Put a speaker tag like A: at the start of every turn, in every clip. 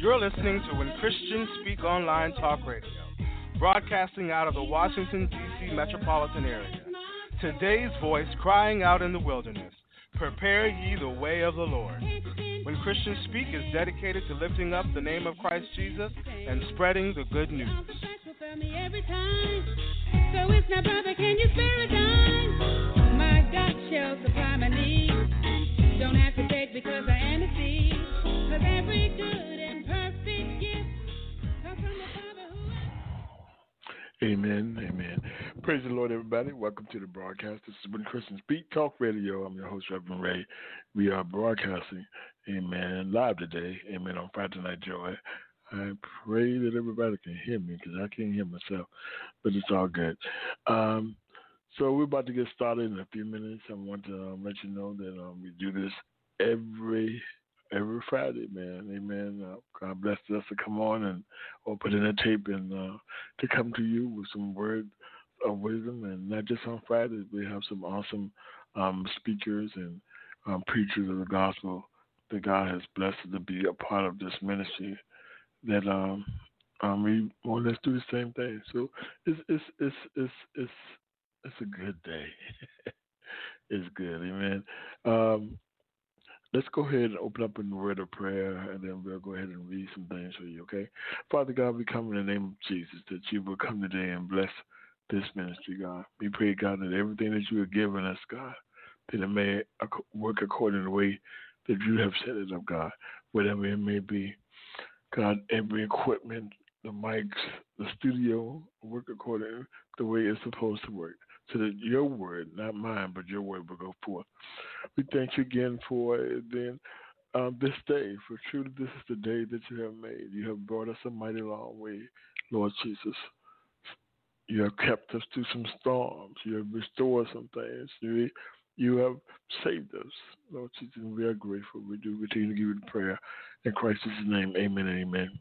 A: You're listening to When Christians Speak Online Talk Radio, broadcasting out of the Washington, D.C. metropolitan area. Today's voice crying out in the wilderness, prepare ye the way of the Lord. When Christians Speak is dedicated to lifting up the name of Christ Jesus and spreading the good news.
B: So it's my brother, can you spare a dime? My God shall supply my needs. Don't have to beg because I am a seed. Cause every good and perfect gift comes from the Father who...
C: Amen, amen. Praise the Lord, everybody. Welcome to the broadcast. This is When Christians Speak Talk Radio. I'm your host, Reverend Ray. We are broadcasting, amen, live today, amen, on Friday Night Joy. I pray that everybody can hear me because I can't hear myself, but it's all good. So we're about to get started in a few minutes. I want to let you know that we do this every Friday, man. Amen. God bless us to come on and or put in a tape and to come to you with some words of wisdom. And not just on Fridays, we have some awesome speakers and preachers of the gospel that God has blessed us to be a part of this ministry. That we more or less do the same thing. So it's a good day. It's good, amen. Let's go ahead and open up in a word of prayer, and then we'll go ahead and read some things for you, okay? Father God, we come in the name of Jesus, that you will come today and bless this ministry, God. We pray, God, that everything that you have given us, God, that it may work according to the way that you have set it up, God, whatever it may be. God, every equipment, the mics, the studio, work according to the way it's supposed to work, so that your word, not mine, but your word will go forth. We thank you again for this day, for truly this is the day that you have made. You have brought us a mighty long way, Lord Jesus. You have kept us through some storms. You have restored some things. You have saved us, Lord Jesus, and we are grateful. We do continue to give you the prayer. In Christ's name, amen and amen.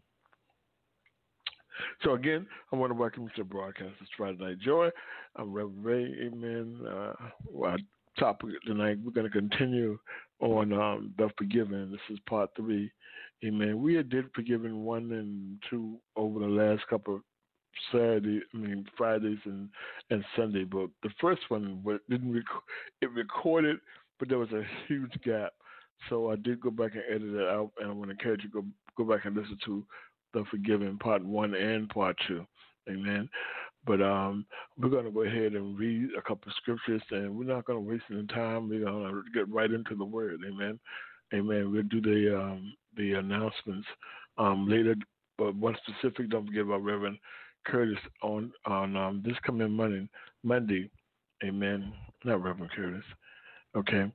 C: So again, I want to welcome you to the broadcast. It's Friday Night Joy. I'm Reverend Ray, amen. Our topic tonight, we're going to continue on the forgiving. This is part 3, amen. We did forgiving 1 and 2 over the last couple of Fridays and Sunday, but the first one it recorded, but there was a huge gap. So I did go back and edit it out, and I want to encourage you to go back and listen to the forgiving part 1 and part 2, amen. But we're going to go ahead and read a couple of scriptures, and we're not going to waste any time. We're going to get right into the word, amen. Amen. We'll do the announcements later, but one specific, don't forget about Reverend Curtis on this coming Monday, amen. Not Reverend Curtis, okay.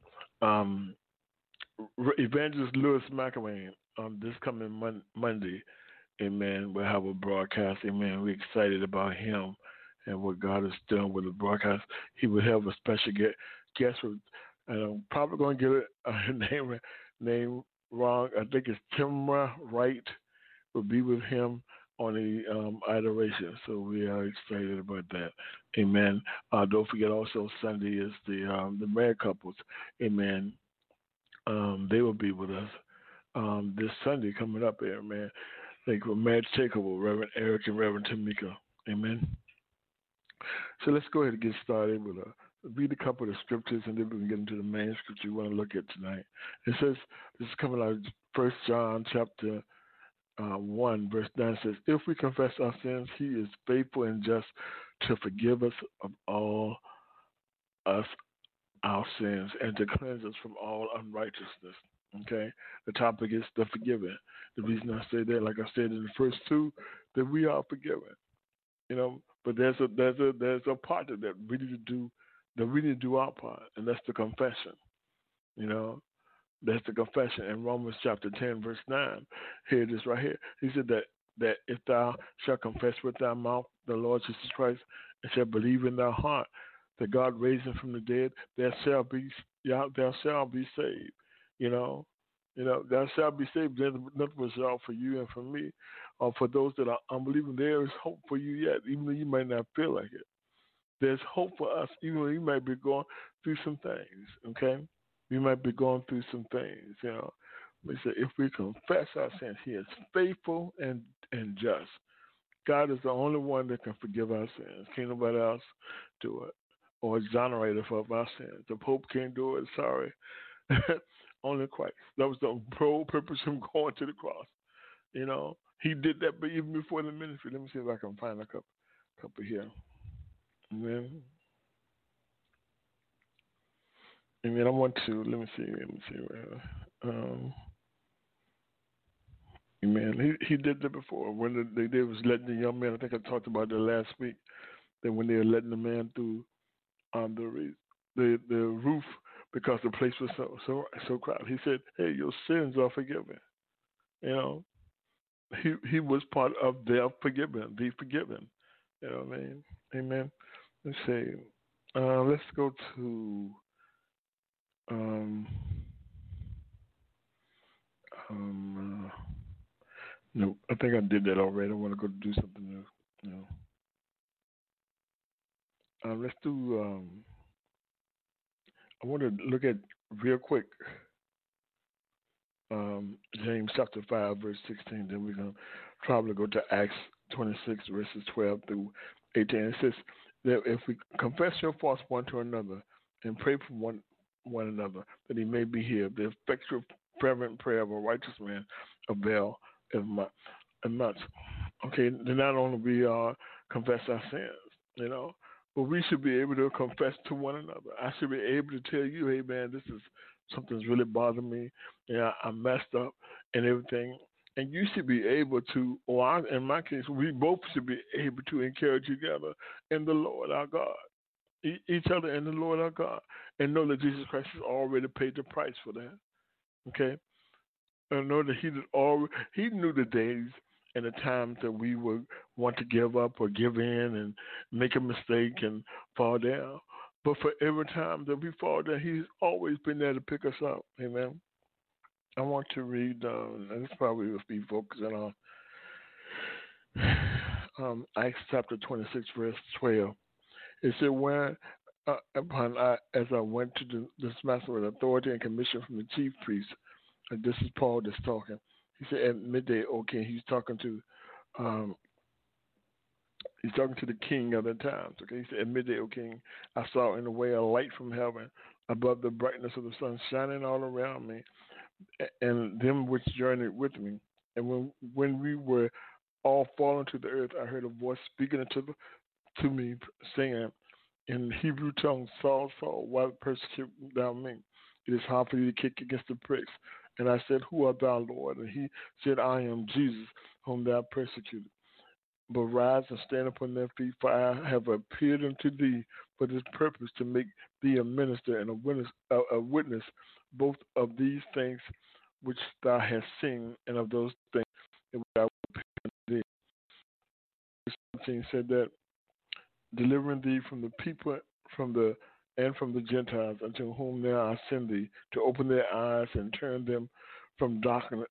C: Evangelist Louis McElwain on this coming Monday, amen. We'll have a broadcast, amen. We're excited about him and what God has done with the broadcast. He will have a special guest, and I'm probably going to get her name wrong. I think it's Timra Wright will be with him on the adoration. So we are excited about that. Amen. Don't forget also Sunday is the married couples. Amen. They will be with us this Sunday coming up here, man. Like with Marriage Takeover, Reverend Eric and Reverend Tamika. Amen. So let's go ahead and get started with read a couple of scriptures, and then we can get into the main scripture we want to look at tonight. It says, this is coming out of 1 John chapter 1, verse 9 says, if we confess our sins, he is faithful and just to forgive us of all our sins and to cleanse us from all unrighteousness. Okay? The topic is the forgiven. The reason I say that, like I said in the first 2, that we are forgiven. You know, but there's a part of that we need to do, that we need to do our part, and that's the confession. You know, that's the confession in Romans chapter 10, verse 9. Here it is right here. He said that if thou shalt confess with thy mouth the Lord Jesus Christ and shalt believe in thy heart that God raised him from the dead, thou shalt be saved. You know, thou shalt be saved. There's nothing but out for you and for me, or for those that are unbelieving. There is hope for you yet, even though you might not feel like it. There's hope for us, even though you might be going through some things. Okay, you might be going through some things, you know. We say, if we confess our sins, He is faithful and just. God is the only one that can forgive our sins. Can't nobody else do it or exonerate us of our sins. The Pope can't do it. Sorry. Only Christ. That was the whole purpose of him going to the cross. You know, he did that, but even before the ministry. Let me see if I can find a couple here. Amen. And then I want to let me see. Amen. He did that before when they was letting the young man. I think I talked about that last week. That when they were letting the man through the roof because the place was so crowded. He said, "Hey, your sins are forgiven." You know, he was part of their forgiven, the forgiven. You know what I mean? Amen. Let's see. Let's go to no, I think I did that already. I want to go do something new. No. Let's do. I want to look at real quick. James chapter 5, verse 16. Then we're gonna probably go to Acts 26, verses 12 through 18. It says that if we confess your faults one to another and pray for one another, that He may be healed. The effectual fervent prayer of a righteous man avail as much. Okay, then not only we confess our sins, but we should be able to confess to one another. I should be able to tell you, hey man, this is something's really bothering me. Yeah, I messed up and everything. And you should be able to, or in my case, we both should be able to encourage each other in the Lord our God. Each other in the Lord our God. And know that Jesus Christ has already paid the price for that. Okay? And know that He knew the days and the times that we would want to give up or give in and make a mistake and fall down. But for every time that we fall down, He's always been there to pick us up. Amen. I want to read, and this probably will be focusing on Acts chapter 26, verse 12. It said, when as I went to this master with authority and commission from the chief priest, and this is Paul that's talking. He said, at midday, O king, he's talking to the king of the times. Okay, he said, at midday, O king, I saw in the way a light from heaven above the brightness of the sun shining all around me, and them which journeyed with me. And when we were all fallen to the earth, I heard a voice speaking to me, saying in Hebrew tongue, Saul, Saul, why persecute thou me? It is hard for you to kick against the pricks. And I said, who art thou, Lord? And he said, I am Jesus, whom thou persecuted. But rise and stand upon their feet, for I have appeared unto thee for this purpose, to make thee a minister and a witness both of these things which thou hast seen, and of those things which I will appear unto thee. Verse 17 said that, delivering thee from the people, from the Gentiles, unto whom now I send thee, to open their eyes and turn them from darkness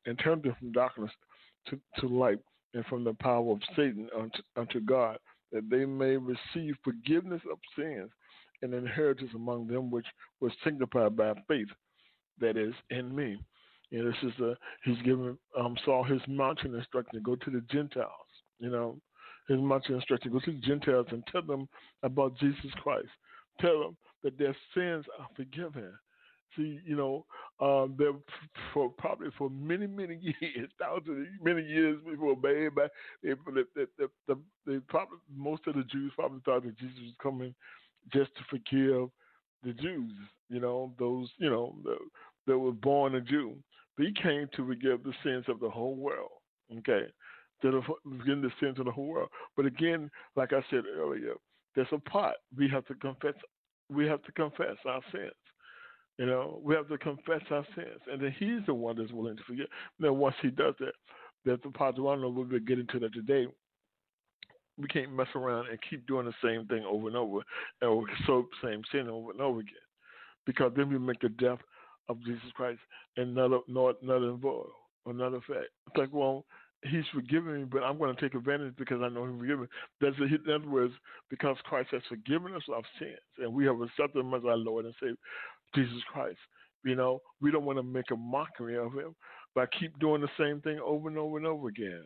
C: to light, and from the power of Satan unto God, that they may receive forgiveness of sins and inheritance among them which was sanctified by faith that is in me. And this is he's given Saul his mountain instruction to go to the Gentiles. His mountain instruction, go to the Gentiles and tell them about Jesus Christ. Tell them that their sins are forgiven. See, they're probably for many, many years, many years before, they probably, most of the Jews probably thought that Jesus was coming just to forgive the Jews, those, that were born a Jew. But He came to forgive the sins of the whole world, okay? To forgive the sins of the whole world. But again, like I said earlier, there's a part. We have to confess our sins. We have to confess our sins. And then He's the one that's willing to forgive. Now, once He does that, there's a part. I don't know we'll get into that today. We can't mess around and keep doing the same thing over and over, or same sin over and over again, because then we make the death of Jesus Christ another void, another fact. It's like, well, He's forgiven me, but I'm going to take advantage because I know He's forgiven me. In other words, because Christ has forgiven us of sins, and we have accepted Him as our Lord and Savior, Jesus Christ. We don't want to make a mockery of Him. But I keep doing the same thing over and over and over again.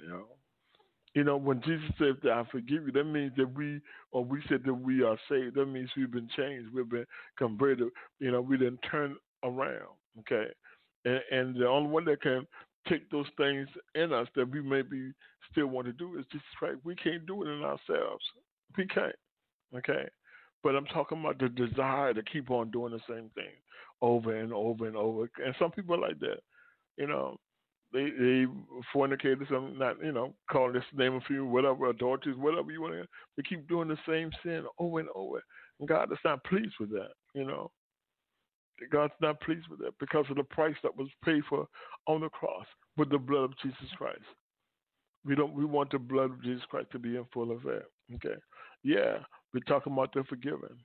C: When Jesus said that I forgive you, that means that we said that we are saved. That means we've been changed. We've been converted. We didn't turn around. Okay, and the only one that can take those things in us that we maybe still want to do is Jesus Christ. We can't do it in ourselves. We can't. Okay, but I'm talking about the desire to keep on doing the same thing over and over and over. And some people are like that. You know, they fornicators, I'm not, calling this name a few, whatever, adulteries, whatever you want to. They keep doing the same sin over and over. And God is not pleased with that. God's not pleased with that because of the price that was paid for on the cross with the blood of Jesus Christ. We want the blood of Jesus Christ to be in full effect. Okay. Yeah, we're talking about the forgiving.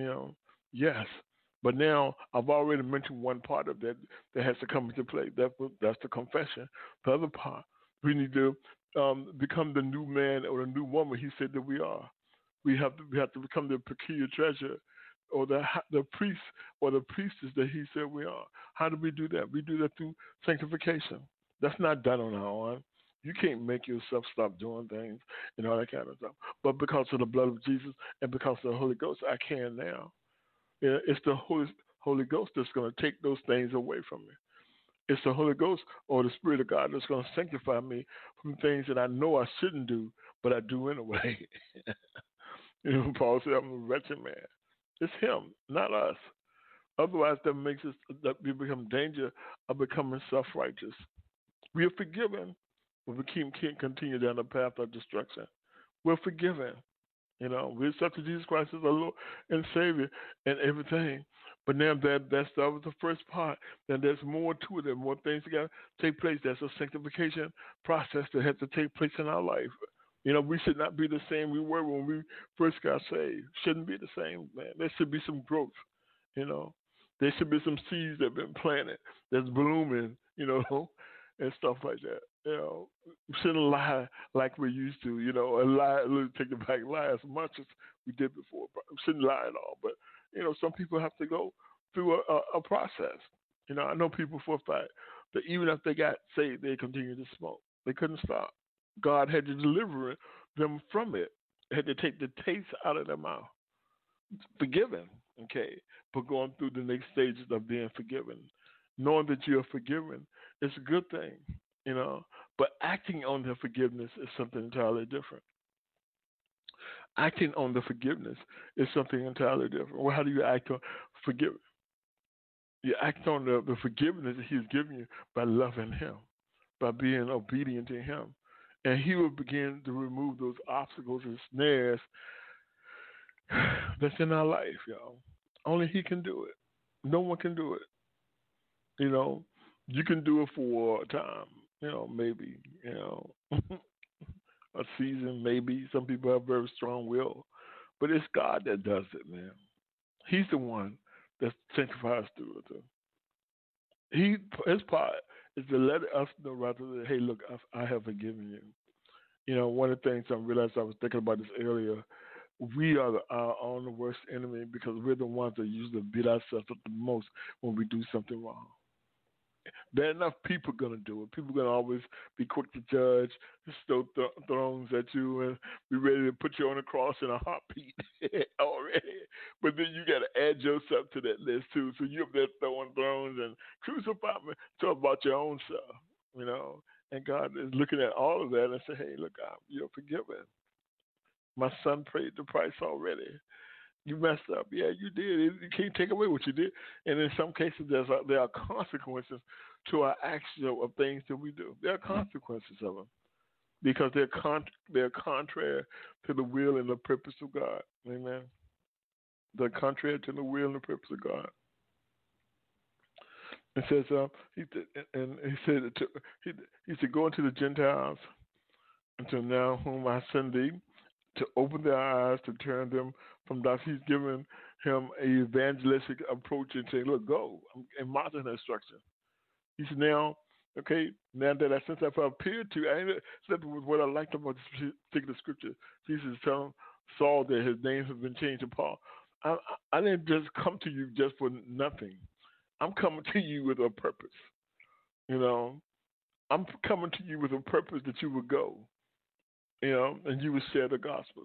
C: Yes. But now I've already mentioned one part of that has to come into play. That's the confession. The other part, we need to become the new man or the new woman He said that we are. We have to become the peculiar treasure or the priest or the priestess that He said we are. How do we do that? We do that through sanctification. That's not done on our own. You can't make yourself stop doing things and all that kind of stuff. But because of the blood of Jesus and because of the Holy Ghost, I can now. It's the Holy Ghost that's going to take those things away from me. It's the Holy Ghost or the Spirit of God that's going to sanctify me from things that I know I shouldn't do, but I do anyway. Paul said, I'm a wretched man. It's Him, not us. Otherwise, that we become danger of becoming self-righteous. We are forgiven, but we can't continue down the path of destruction. We're forgiven. We accepted Jesus Christ as our Lord and Savior and everything. But now that was the first part. Then there's more to it. There's more things that got to take place. There's a sanctification process that has to take place in our life. We should not be the same we were when we first got saved. Shouldn't be the same, man. There should be some growth. There should be some seeds that have been planted that's blooming, and stuff like that. We shouldn't lie like we used to, take it back, lie as much as we did before. We shouldn't lie at all. But, some people have to go through a process. I know people for a fact that even after they got saved, they continued to smoke. They couldn't stop. God had to deliver them from it. Had to take the taste out of their mouth. Forgiven, okay, but going through the next stages of being forgiven. Knowing that you're forgiven is a good thing, but acting on the forgiveness is something entirely different. Acting on the forgiveness is something entirely different. Well, how do you act on forgiveness? You act on the forgiveness that He's given you by loving Him, by being obedient to Him. And He will begin to remove those obstacles and snares that's in our life, y'all. Only He can do it. No one can do it. You can do it for a time, maybe, a season, maybe. Some people have very strong will, but it's God that does it, man. He's the one that sanctifies through it. His part is to let us know rather than, hey, look, I have forgiven you. One of the things I realized, I was thinking about this earlier, we are our own worst enemy because we're the ones that usually beat ourselves up the most when we do something wrong. There are enough people going to do it. People are going to always be quick to judge, throw thrones at you, and be ready to put you on the cross in a heartbeat already. But then you got to add yourself to that list, too. So you're up there throwing thrones and crucify me. Talk about your own self, And God is looking at all of that and say, hey, look, you're forgiven. My son paid the price already. You messed up. Yeah, you did. You can't take away what you did. And in some cases, there are consequences to our actions of things that we do. There are consequences of them because they're contrary to the will and the purpose of God. Amen. They're contrary to the will and the purpose of God. It says, he said, go into the Gentiles until now whom I send thee, to open their eyes, to turn them from that. He's given him an evangelistic approach and saying, look, go, and modern instruction. He said, now that since I've appeared to you, that's what I liked about this particular scripture. Jesus is telling Saul that his name has been changed to Paul. I didn't just come to you just for nothing. I'm coming to you with a purpose. I'm coming to you with a purpose that you would go, and you would share the gospel.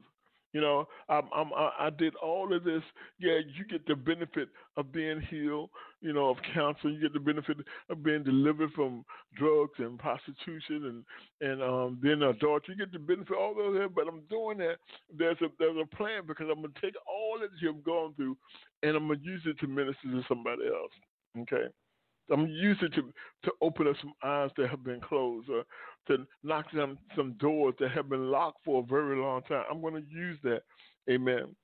C: I did all of this. Yeah, you get the benefit of being healed, of cancer. You get the benefit of being delivered from drugs and prostitution and being an adultery. You get the benefit of all of that. But I'm doing that. There's a plan because I'm gonna take all that you've gone through, and I'm gonna use it to minister to somebody else. Okay. I'm using it to open up some eyes that have been closed, or to knock down some doors that have been locked for a very long time. I'm going to use that, amen,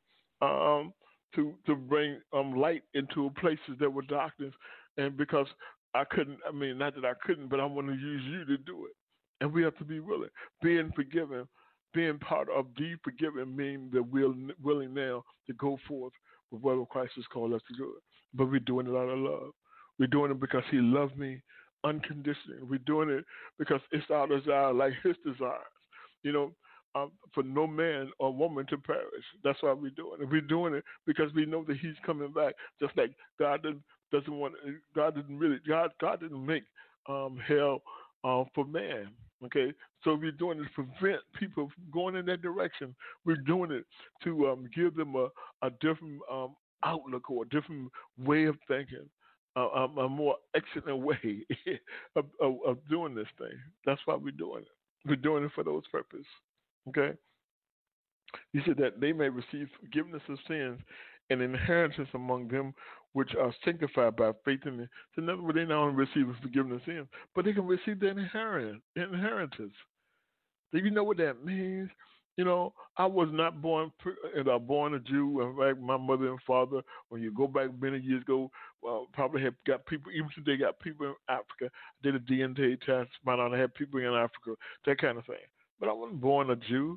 C: to bring light into places that were darkness. And because I couldn't, not that I couldn't, but I want to use you to do it. And we have to be willing. Being forgiven, being part of the forgiven, means that we're willing now to go forth with whatever Christ has called us to do it. But we're doing it out of love. We're doing it because He loved me unconditionally. We're doing it because it's our desire, like His desires. For no man or woman to perish. That's why we're doing it. We're doing it because we know that He's coming back. Just like God doesn't want. God didn't make hell for man. Okay, so we're doing it to prevent people from going in that direction. We're doing it to give them a different outlook or a different way of thinking. A more excellent way of doing this thing. That's why we're doing it. We're doing it for those purposes. Okay? He said that they may receive forgiveness of sins and inheritance among them which are sanctified by faith in it. So in other words, they not only receive forgiveness of sins, but they can receive the inheritance. Do you know what that means? I was not born a Jew. Like my mother and father, when you go back many years ago, probably have got people, even today, got people in Africa. Did a DNA test, found out I had people in Africa, that kind of thing. But I wasn't born a Jew,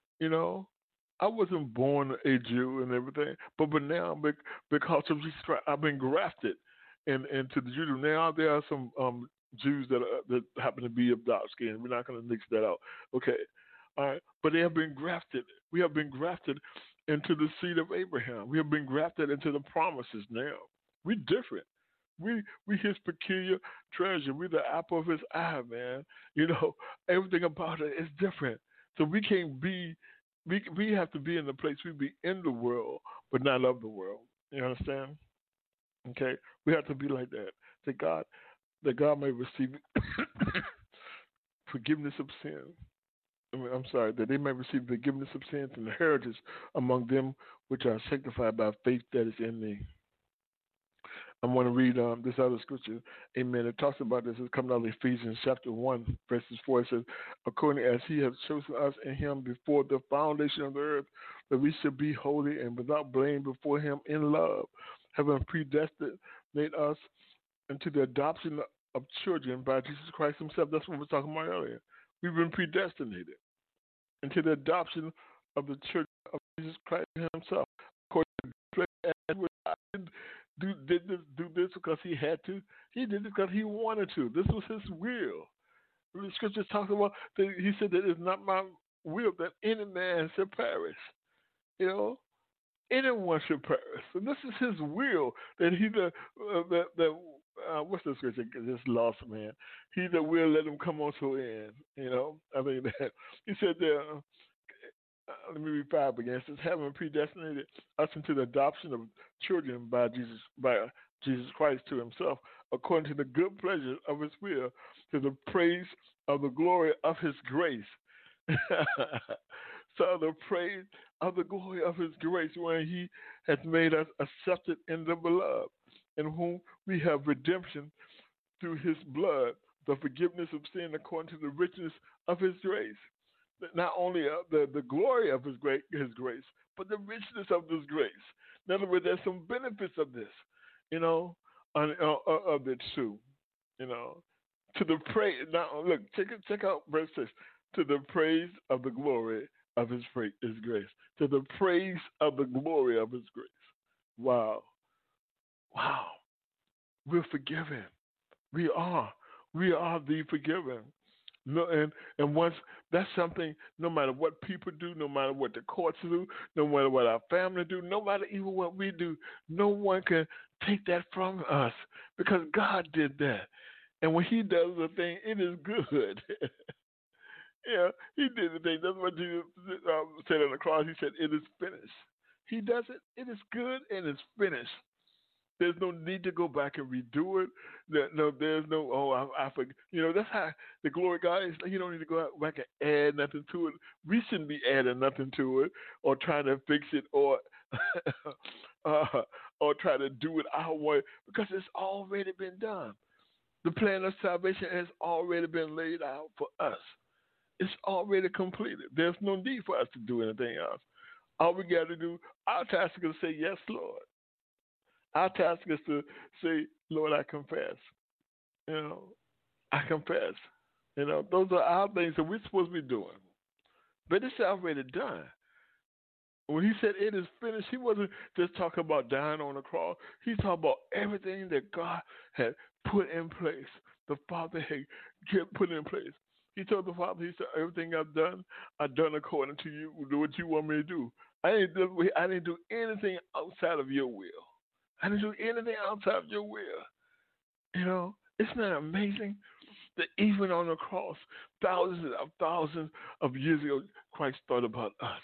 C: I wasn't born a Jew and everything. But now, because of Jesus, I've been grafted into the Judaism. Now there are some Jews that happen to be of dark skin. We're not going to mix that out. Okay. All right, but they have been grafted. We have been grafted into the seed of Abraham. We have been grafted into the promises now. We're different. We His peculiar treasure. We're the apple of His eye, man. Everything about it is different. So we can't be. We have to be in the place we be in the world, but not of the world. You understand? Okay, we have to be like that. That God may receive forgiveness of sin. That they may receive forgiveness of sins and inheritance among them which are sanctified by faith that is in me. I'm going to read this other scripture. Amen. It talks about this. It's coming out of Ephesians chapter 1, verses 4. It says, according as He has chosen us in Him before the foundation of the earth, that we should be holy and without blame before Him in love, having predestinated us into the adoption of children by Jesus Christ Himself. That's what we were talking about earlier. We've been predestinated into the adoption of the church of Jesus Christ Himself. According to did this because He had to. He did it because He wanted to. This was His will. The scripture talks about that. He said that it's not my will that any man should perish. Anyone should perish. So this is His will that He what's the scripture? This lost man. He that will let him come unto an end. That He said there. Let me read 5 again. It says, having predestinated us into the adoption of children by Jesus Christ to Himself, according to the good pleasure of His will, to the praise of the glory of His grace. So the praise of the glory of His grace, when He has made us accepted in the beloved, in whom we have redemption through His blood, the forgiveness of sin according to the richness of His grace. Not only the glory of His grace, but the richness of this grace. In other words, there's some benefits of this, of it too, To the praise. Now, look, check out verse 6. To the praise of the glory of His grace. To the praise of the glory of His grace. Wow. We're forgiven. We are the forgiven. No, and once that's something, no matter what people do, no matter what the courts do, no matter what our family do, no matter even what we do, no one can take that from us because God did that. And when he does the thing, it is good. Yeah, he did the thing. That's what Jesus said on the cross. He said, "It is finished." He does it. It is good and it's finished. There's no need to go back and redo it. No, there's no, oh, I forget. That's how the glory of God is. You don't need to go back and add nothing to it. We shouldn't be adding nothing to it or trying to fix it uh, or try to do it our way because it's already been done. The plan of salvation has already been laid out for us. It's already completed. There's no need for us to do anything else. All we got to do, our task is to say, "Yes, Lord." Our task is to say, "Lord, I confess." You know, I confess. Those are our things that we're supposed to be doing. But it's already done. When he said it is finished, he wasn't just talking about dying on the cross. He's talking about everything that God had put in place. The Father had put in place. He told the Father, he said, "Everything I've done according to you. Do what you want me to do. I didn't do anything outside of your will. I didn't do anything outside of your will." Isn't that amazing? That even on the cross, thousands of years ago, Christ thought about us.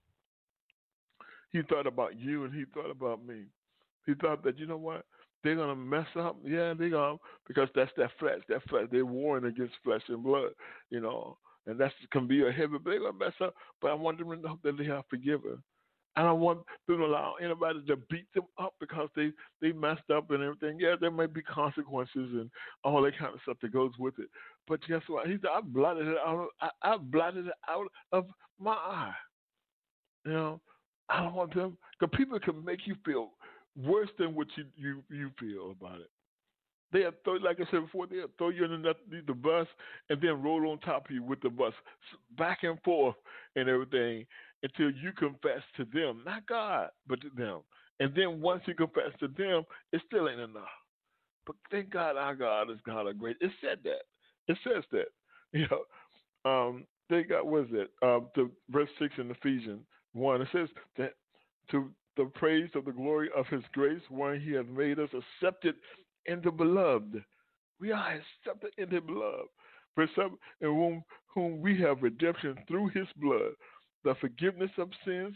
C: He thought about you and he thought about me. He thought that, you know what? They're going to mess up. Yeah, they're going to, because that's their flesh. Their flesh. They're warring against flesh and blood, and that can be a heavy, but they're going to mess up. But I want them to know that they are forgiven. I don't want them to allow anybody to beat them up because they messed up and everything. Yeah, there may be consequences and all that kind of stuff that goes with it. But guess what? He said, I blotted it out. I blotted it out of my eye. I don't want them, because people can make you feel worse than what you feel about it. They have throw, like I said before, they'll throw you underneath the bus and then roll on top of you with the bus, back and forth and everything, until you confess to them, not God, but to them. And then once you confess to them, it still ain't enough. But thank God our God is God of grace. It said that. It says that. Thank God, what is it? To verse 6 in Ephesians 1, it says that to the praise of the glory of his grace, when he has made us accepted in the beloved. We are accepted in the beloved. Verse 7, in whom we have redemption through his blood, the forgiveness of sins,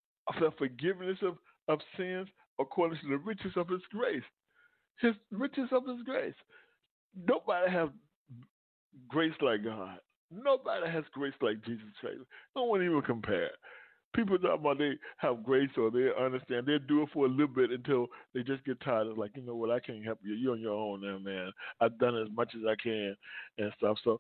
C: according to the riches of his grace. His riches of his grace. Nobody has grace like God. Nobody has grace like Jesus Christ. No one even compare. People talk about they have grace or they understand. They do it for a little bit until they just get tired of, like, you know what, I can't help you. You're on your own now, man. I've done as much as I can and stuff. So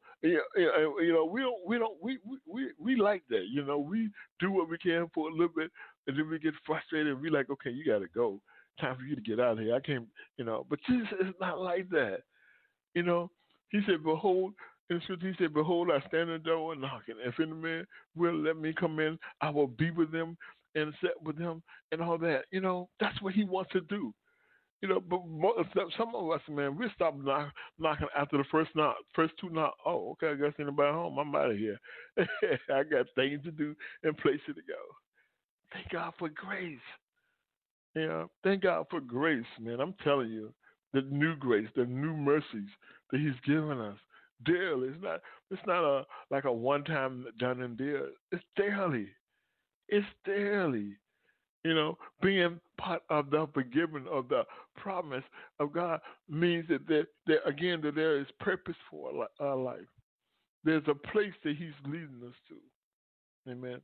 C: we like that. We do what we can for a little bit, and then we get frustrated. And we like, okay, you got to go. Time for you to get out of here. I can't. But Jesus is not like that. He said, behold. In Scripture, he said, behold, I stand at the door and knocking. If any man will let me come in, I will be with them and sit with them and all that. That's what he wants to do. But some of us, man, we stop knocking after the first two knock. Oh, okay, I guess anybody home. I'm out of here. I got things to do and places to go. Thank God for grace. Thank God for grace, man. I'm telling you, the new grace, the new mercies that he's given us. Daily. It's not like a one time done and there. It's daily. It's daily. Being part of the forgiveness of the promise of God means that there is purpose for our life. There's a place that he's leading us to. Amen.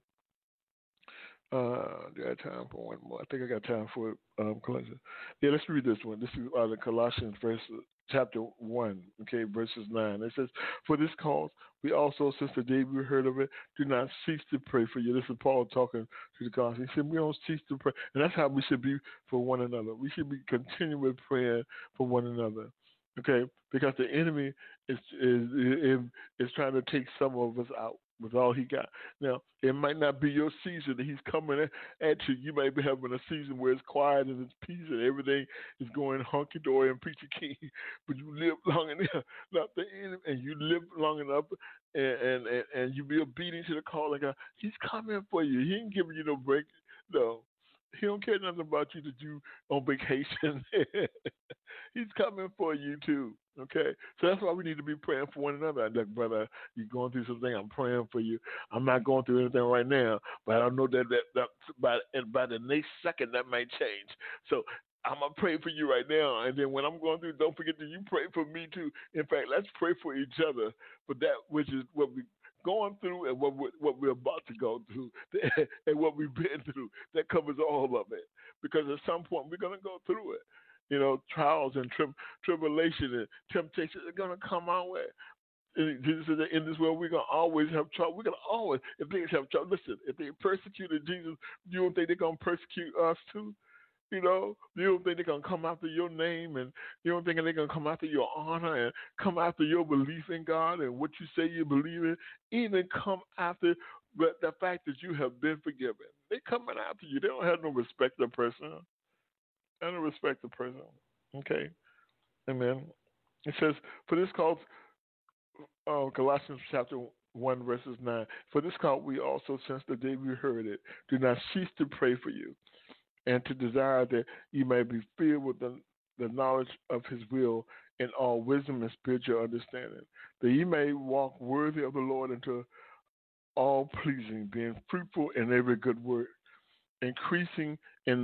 C: Do I have time for one more? I think I got time for Colossians. Yeah, let's read this one. This is the Colossians chapter 1, okay, verses 9. It says, for this cause, we also, since the day we heard of it, do not cease to pray for you. This is Paul talking to the Colossians. He said, we don't cease to pray. And that's how we should be for one another. We should be continually praying for one another, okay, because the enemy is trying to take some of us out with all he got. Now, it might not be your season that he's coming at you. You might be having a season where it's quiet and it's peace and everything is going hunky-dory and peachy keen, but you live long enough, not the enemy, and you live long enough and you be obedient to the call of God. He's coming for you. He ain't giving you no break. No. He don't care nothing about you that you on vacation. He's coming for you too. Okay, so that's why we need to be praying for one another. Look, brother, you're going through something. I'm praying for you. I'm not going through anything right now, but I know that by the next second that might change. So I'm gonna pray for you right now, and then when I'm going through, don't forget that you pray for me too. In fact, let's pray for each other for that which is what we going through and what we're about to go through and what we've been through. That covers all of it. Because at some point we're gonna go through it. Trials and tribulation and temptation are gonna come our way. And Jesus said that in this world we're gonna always have trouble. We're gonna always, if they have trouble, listen, if they persecuted Jesus, you don't think they're gonna persecute us too? You don't think they're going to come after your name, and you don't think they're going to come after your honor and come after your belief in God and what you say you believe in, even come after the fact that you have been forgiven. They're coming after you. They don't have no respect of person. They don't respect the person. Okay? Amen. It says, for this cause, Colossians chapter 1, verses 9, for this cause we also, since the day we heard it, do not cease to pray for you, and to desire that you may be filled with the knowledge of his will in all wisdom and spiritual understanding, that you may walk worthy of the Lord into all pleasing, being fruitful in every good work, increasing in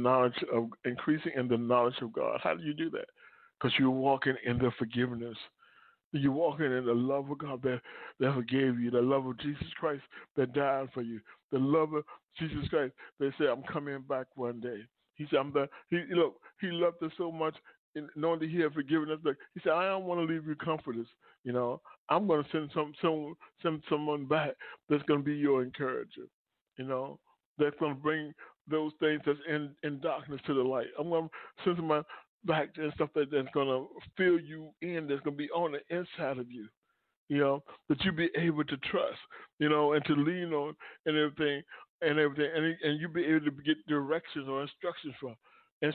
C: the knowledge of God. How do you do that? Because you're walking in the forgiveness. You're walking in the love of God that forgave you, the love of Jesus Christ that died for you, the love of Jesus Christ that said, I'm coming back one day. He said, he loved us so much, knowing that he had forgiven us. But he said, I don't want to leave you comfortless. I'm going to send someone back that's going to be your encourager. That's going to bring those things that's in darkness to the light. I'm going to send someone back and stuff that's going to fill you in, that's going to be on the inside of you, that you be able to trust, and to lean on and everything, and you be able to get directions or instructions from, and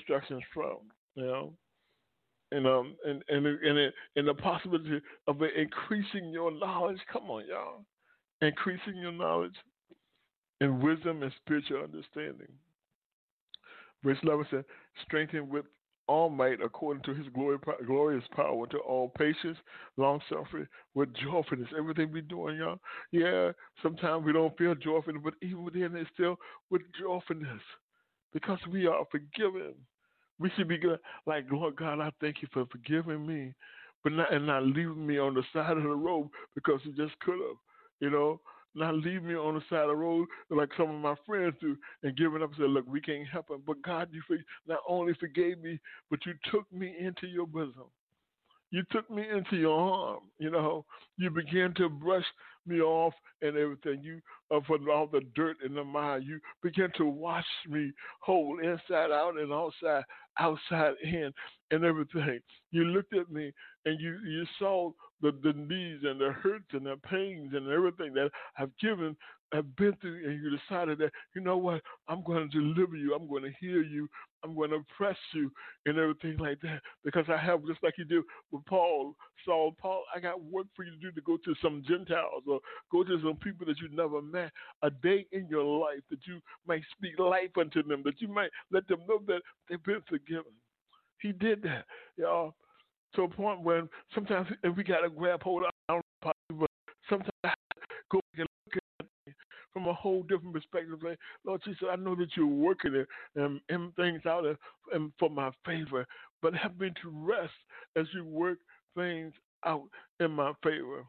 C: the possibility of increasing your knowledge. Come on, y'all, increasing your knowledge and wisdom and spiritual understanding. Verse 11 said, strengthen with all might according to his glorious power to all patience, long suffering, with joyfulness. Everything we're doing, y'all. Yeah, sometimes we don't feel joyful, but even within it, still with joyfulness, because we are forgiven. We should be good, like, Lord God, I thank you for forgiving me, but not leaving me on the side of the road because you just could have, not leave me on the side of the road like some of my friends do and giving up and say, look, we can't help it. But God, you not only forgave me, but you took me into your bosom. You took me into your arm. You began to brush me off and everything. You for all the dirt in the mind. You began to wash me whole, inside out and outside in, and everything. You looked at me and you saw the needs and the hurts and the pains and everything that I've been through, and you decided that, you know what, I'm going to deliver you, I'm going to heal you, I'm going to press you and everything like that, because I have, just like you did with Paul, I got work for you to do, to go to some Gentiles or go to some people that you never met, a day in your life that you might speak life unto them, that you might let them know that they've been forgiven. He did that, y'all, to a point when sometimes if we got to grab hold of our body, but sometimes I have to go back and look at it from a whole different perspective. Like, Lord Jesus, I know that you're working it and things out and for my favor, but help me to rest as you work things out in my favor.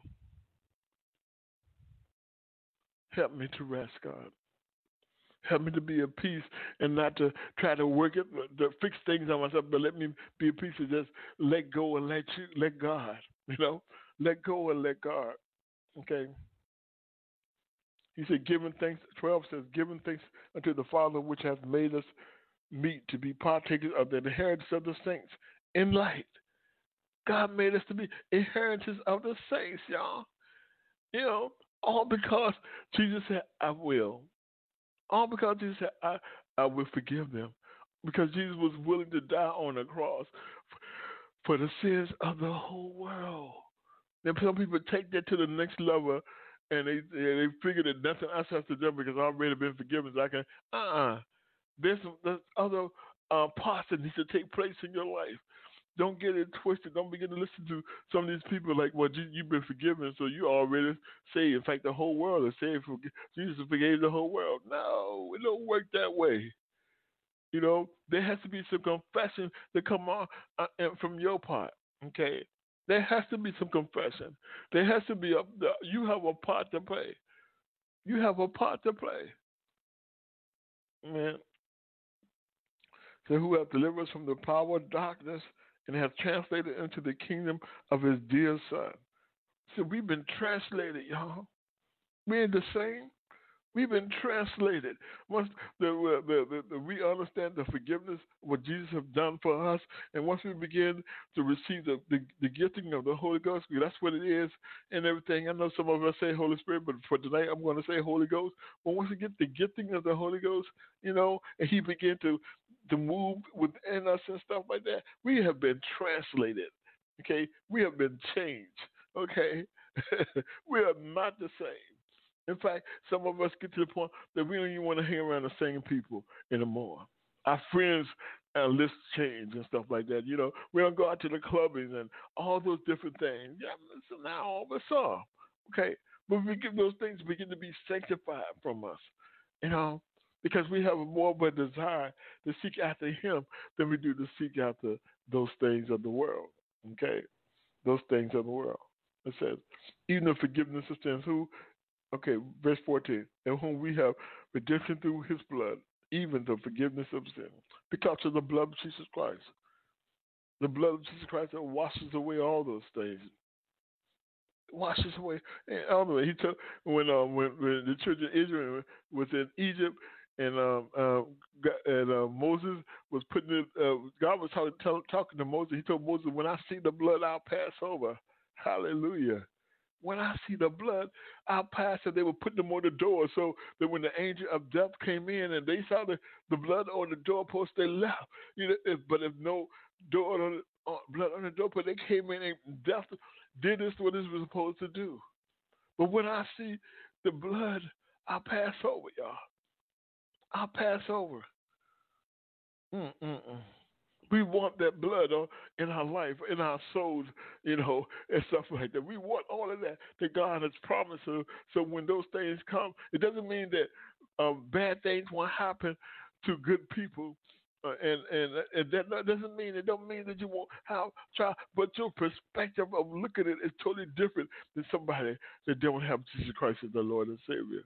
C: Help me to rest, God. Help me to be at peace and not to try to work it, to fix things on myself, but let me be at peace and just let go and let God, let go and let God. Okay. He said, giving thanks, 12 says, giving thanks unto the Father which hath made us meet to be partakers of the inheritance of the saints in light. God made us to be inheritors of the saints, y'all. All because Jesus said, I will. All because Jesus said, I will forgive them. Because Jesus was willing to die on the cross for the sins of the whole world. And some people take that to the next level, and they figure that nothing else has to do because I've already been forgiven. So I can, There's other parts that need to take place in your life. Don't get it twisted. Don't begin to listen to some of these people like, well, you've been forgiven, so you already saved. In fact, the whole world is saved. Jesus forgave the whole world. No, it don't work that way. There has to be some confession to come on from your part. Okay, there has to be some confession. There has to be you have a part to play. You have a part to play, man. So who have delivered us from the power of darkness and have translated into the kingdom of His dear Son. So we've been translated, y'all. We ain't the same. We've been translated. Once we understand the forgiveness, what Jesus has done for us, and once we begin to receive the gifting of the Holy Ghost, that's what it is and everything. I know some of us say Holy Spirit, but for tonight I'm going to say Holy Ghost. But once we get the gifting of the Holy Ghost, and He begin to move within us and stuff like that, we have been translated. Okay? We have been changed. Okay? We are not the same. In fact, some of us get to the point that we don't even want to hang around the same people anymore. Our friends lists change and stuff like that. We don't go out to the clubbing and all those different things. Yeah, so now all of us are. Okay? But we get those things begin to be sanctified from us, because we have more of a desire to seek after Him than we do to seek after those things of the world. Okay? Those things of the world. It says, even the forgiveness of sins, verse 14, in whom we have redemption through His blood, even the forgiveness of sin, because of the blood of Jesus Christ. The blood of Jesus Christ that washes away all those things. Washes away all the way. He took when the children of Israel was in Egypt, and Moses was putting it. God was talking to Moses. He told Moses, "When I see the blood, I'll pass over." Hallelujah. When I see the blood, I'll pass. And they were putting them on the door so that when the angel of death came in and they saw the blood on the doorpost, they left. But if no blood on the doorpost, they came in and death did this what it was supposed to do. But when I see the blood, I'll pass over, y'all. I'll pass over. We want that blood in our life, in our souls, and stuff like that. We want all of that God has promised us. So when those things come, it doesn't mean that bad things won't happen to good people. And that doesn't mean, it don't mean that you won't try, but your perspective of looking at it is totally different than somebody that don't have Jesus Christ as the Lord and Savior.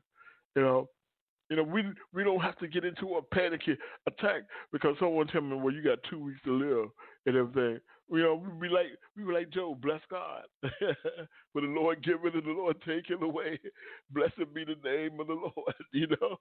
C: We don't have to get into a panicky attack because someone tell me, well, you got 2 weeks to live and everything. We be like Job, bless God. For the Lord give it and the Lord take it away. Blessed be the name of the Lord.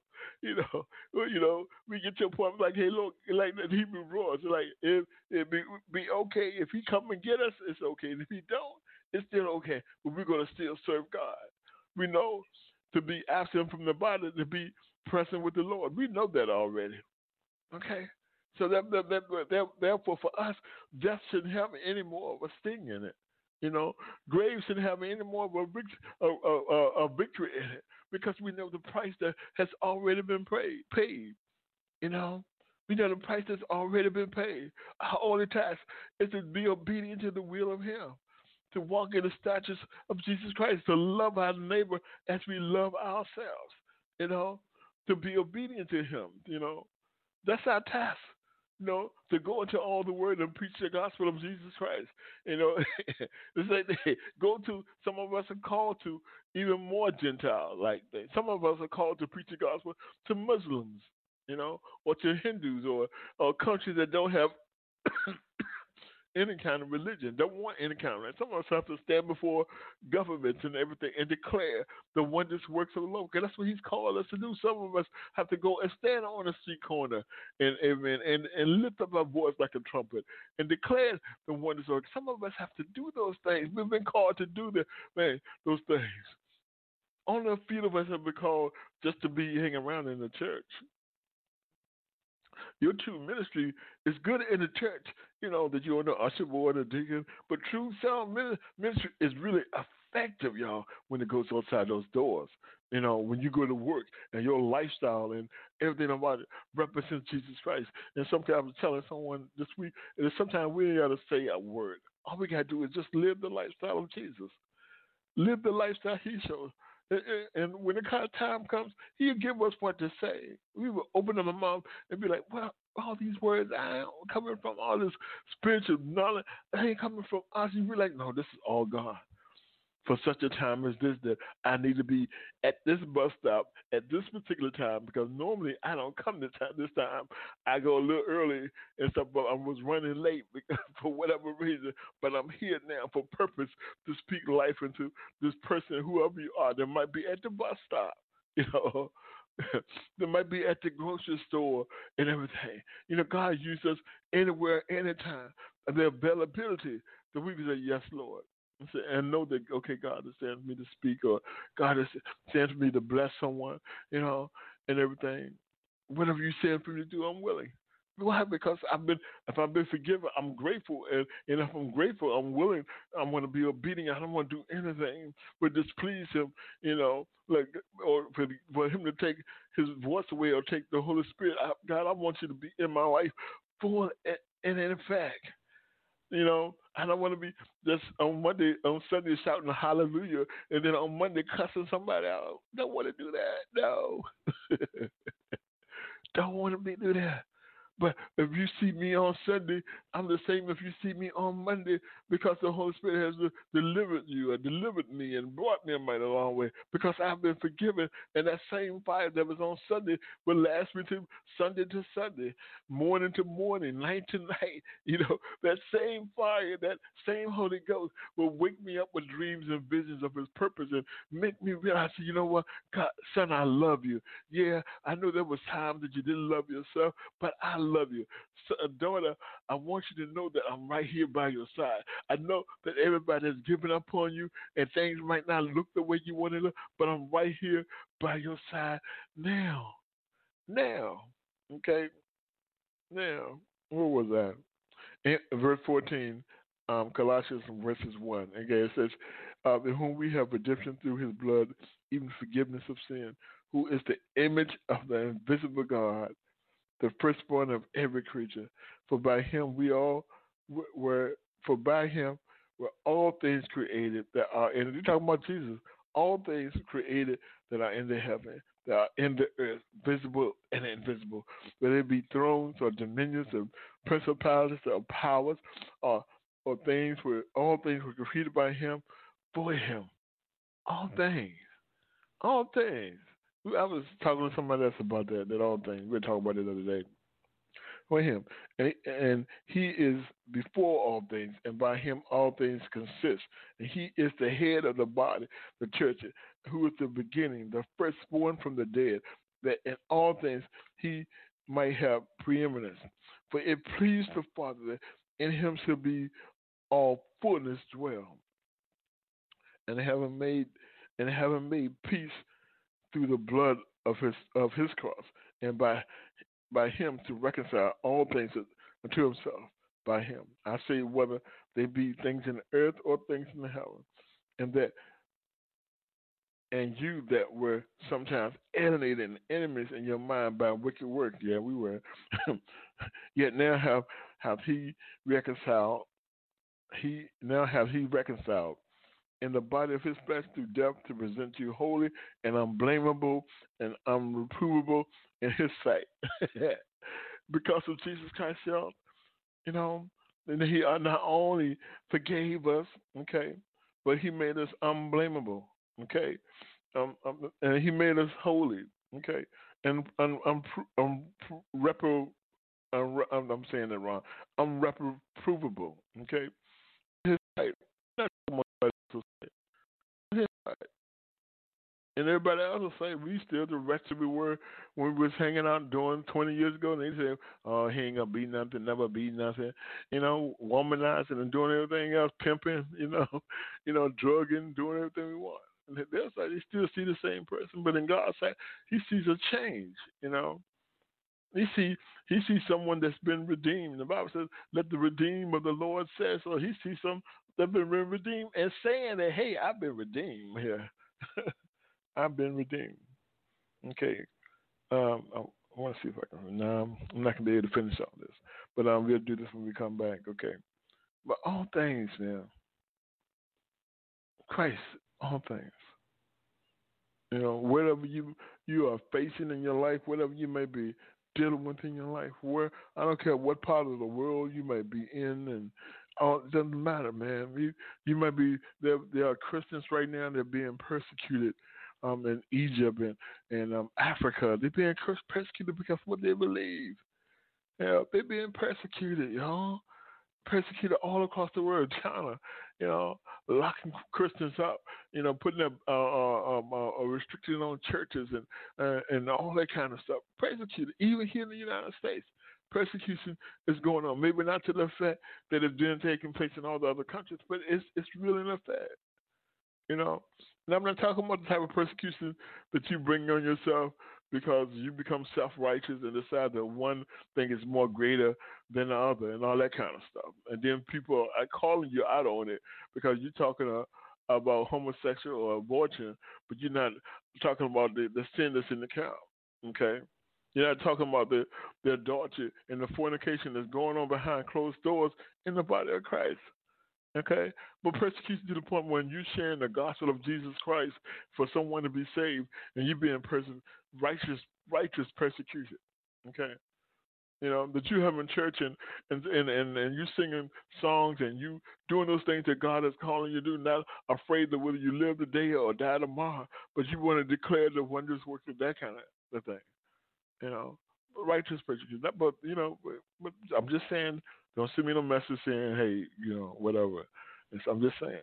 C: We get to a point like, hey, look, like that Hebrew rules, like it be okay if He come and get us, it's okay. And if He don't, it's still okay. But we're gonna still serve God. We know to be absent from the body, to be present with the Lord. We know that already. Okay? So therefore for us, death shouldn't have any more of a sting in it. Grave shouldn't have any more of a victory in it because we know the price that has already been paid. We know the price that's already been paid. Our only task is to be obedient to the will of Him, to walk in the statutes of Jesus Christ, to love our neighbor as we love ourselves, to be obedient to Him, That's our task, to go into all the world and preach the gospel of Jesus Christ. It's like some of us are called to even more Gentile like things. Some of us are called to preach the gospel to Muslims, or to Hindus or countries that don't have any kind of religion, don't want any kind of religion. Some of us have to stand before governments and everything and declare the wondrous works of the Lord. Because that's what He's called us to do. Some of us have to go and stand on a street corner and lift up our voice like a trumpet and declare the wondrous works. Some of us have to do those things. We've been called to do those things. Only a few of us have been called just to be hanging around in the church. Your true ministry is good in the church, that you're on the usher board or deacon, but true sound ministry is really effective, y'all, when it goes outside those doors. When you go to work and your lifestyle and everything about it represents Jesus Christ. And sometimes I was telling someone this week, and sometimes we ain't got to say a word. All we got to do is just live the lifestyle of Jesus. Live the lifestyle he shows. And when the kind of time comes, he'll give us what to say. We will open up our mouth and be like, well, all these words I ain't coming from all this spiritual knowledge. They ain't coming from us. You be like, no, this is all God. For such a time as this, that I need to be at this bus stop at this particular time, because normally I don't come this time. I go a little early and stuff, but I was running late because, for whatever reason. But I'm here now for purpose to speak life into this person, whoever you are. They might be at the bus stop, you know. They might be at the grocery store and everything. God uses us anywhere, anytime. And the availability that we can say, yes, Lord. And know that, okay, God has sent me to speak, or God has sent me to bless someone, and everything. Whatever you send for me to do, I'm willing. Why? Because if I've been forgiven, I'm grateful, and if I'm grateful, I'm willing. I'm going to be obedient. I don't want to do anything but displease Him, or for Him to take His voice away or take the Holy Spirit. God, I want you to be in my life full and in effect. I don't want to be just on Sunday shouting hallelujah, and then on Monday cussing somebody out. Don't want to do that. No. Don't want to do that. But if you see me on Sunday, I'm the same if you see me on Monday, because the Holy Spirit has delivered you and delivered me and brought me a mighty long way, because I've been forgiven. And that same fire that was on Sunday will last me to Sunday, morning to morning, night to night. That same fire, that same Holy Ghost will wake me up with dreams and visions of His purpose and make me realize, you know what, God, son, I love you. Yeah, I know there was times that you didn't love yourself, but I love you. So, daughter, I want you to know that I'm right here by your side. I know that everybody has given up on you and things might not look the way you want to look, but I'm right here by your side now. Okay? Now, where was that? In verse 14, Colossians verses 1. Okay, it says, in whom we have redemption through His blood, even forgiveness of sin, who is the image of the invisible God, the firstborn of every creature. For by Him we all by Him were all things created that are in. You're talking about Jesus. All things created that are in the heaven, that are in the earth, visible and invisible, whether it be thrones or dominions or principalities or powers or things where all things were created by Him, for Him. All things. All things. I was talking to somebody else about that all things. We were talking about it the other day. For Him. And He is before all things, and by Him all things consist. And He is the head of the body, the church, who is the beginning, the firstborn from the dead, that in all things He might have preeminence. For it pleased the Father that in Him shall be all fullness dwell. And having made peace through the blood of his cross, and by Him to reconcile all things unto Himself by Him. I say whether they be things in the earth or things in the heaven, and you that were sometimes alienated and enemies in your mind by wicked works. Yeah, we were. Yet now have He reconciled. He reconciled in the body of His flesh through death, to present you holy and unblameable and unreprovable in His sight. Because of Jesus Christ, y'all, and He not only forgave us, okay, but He made us unblameable, okay, and He made us holy, okay, and I'm saying that wrong, unreprovable, okay. His sight, not so much to say. His sight. And everybody else will say we still the rest we were when we was hanging out doing 20 years ago. And they say, "Oh, he ain't gonna be nothing, never be nothing," womanizing and doing everything else, pimping, drugging, doing everything we want. And they'll say they still see the same person, but in God's sight, He sees a change. He sees someone that's been redeemed. The Bible says, "Let the redeemed of the Lord say." So He sees some that have been redeemed and saying that, "Hey, I've been redeemed here." I've been redeemed. Okay. I want to see if I can. No, I'm not gonna be able to finish all this, but we'll do this when we come back. Okay. But all things now, Christ, all things. Whatever you are facing in your life, whatever you may be dealing with in your life, where I don't care what part of the world you may be in, and it doesn't matter, man. You might be there are Christians right now that are being persecuted in Egypt and Africa. They're being persecuted because of what they believe. Yeah, they're being persecuted, y'all, persecuted all across the world. China, you know, locking Christians up, putting a restriction on churches and all that kind of stuff. Persecuted, even here in the United States. Persecution is going on. Maybe not to the effect that it's been taking place in all the other countries, but it's really an effect. You know, and I'm not talking about the type of persecution that you bring on yourself because you become self-righteous and decide that one thing is more greater than the other and all that kind of stuff. And then people are calling you out on it because you're talking about homosexual or abortion, but you're not talking about the sin that's in the count. Okay? You're not talking about the adultery and the fornication that's going on behind closed doors in the body of Christ. Okay? But persecution to the point when you're sharing the gospel of Jesus Christ for someone to be saved and you being righteous persecution. Okay? That you have in church and you singing songs and you doing those things that God is calling you to do, not afraid that whether you live today or die tomorrow, but you want to declare the wondrous work of that kind of thing. Righteous persecution. But I'm just saying, don't send me no message saying, hey, whatever. I'm just saying,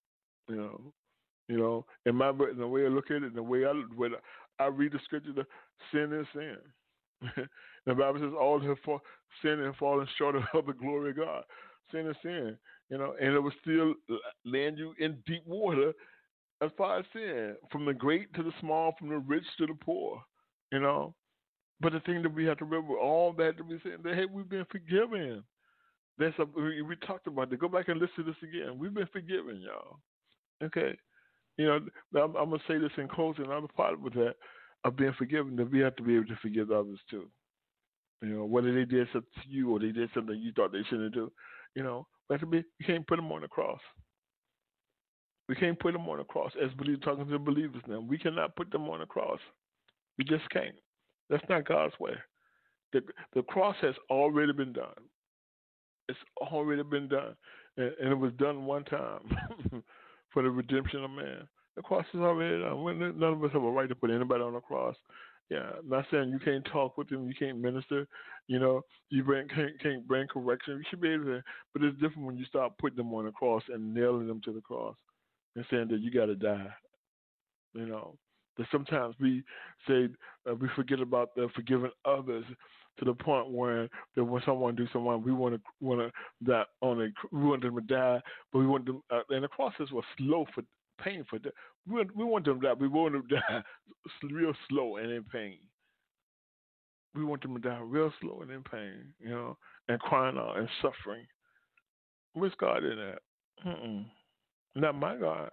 C: in the way I look at it, in the way I read the scripture, the sin is sin. The Bible says all have sinned and fallen short of the glory of God. Sin is sin, and it will still land you in deep water as far as sin, from the great to the small, from the rich to the poor, But the thing that we have to remember, all that we saying, that hey, we've been forgiven. We talked about that. Go back and listen to this again. We've been forgiven, y'all. Okay, I'm gonna say this in closing. Another part with that of being forgiven, that we have to be able to forgive others too. Whether they did something to you or they did something you thought they shouldn't do. We have to be. You can't put them on the cross. We can't put them on the cross. As believers, talking to believers now, we cannot put them on the cross. We just can't. That's not God's way. The cross has already been done. It's already been done. And it was done one time for the redemption of man. The cross is already done. None of us have a right to put anybody on the cross. Yeah, I'm not saying you can't talk with them, you can't minister, you can't bring correction. You should be able to, but it's different when you start putting them on the cross and nailing them to the cross and saying that you got to die. That sometimes we say we forget about the forgiving others to the point where that when someone do someone, we want that we want them to die, but we want them and the process was slow for painful. We want them to die. We want them to die real slow and in pain. We want them to die real slow and in pain, and crying out and suffering. Where's God in that? Not my God.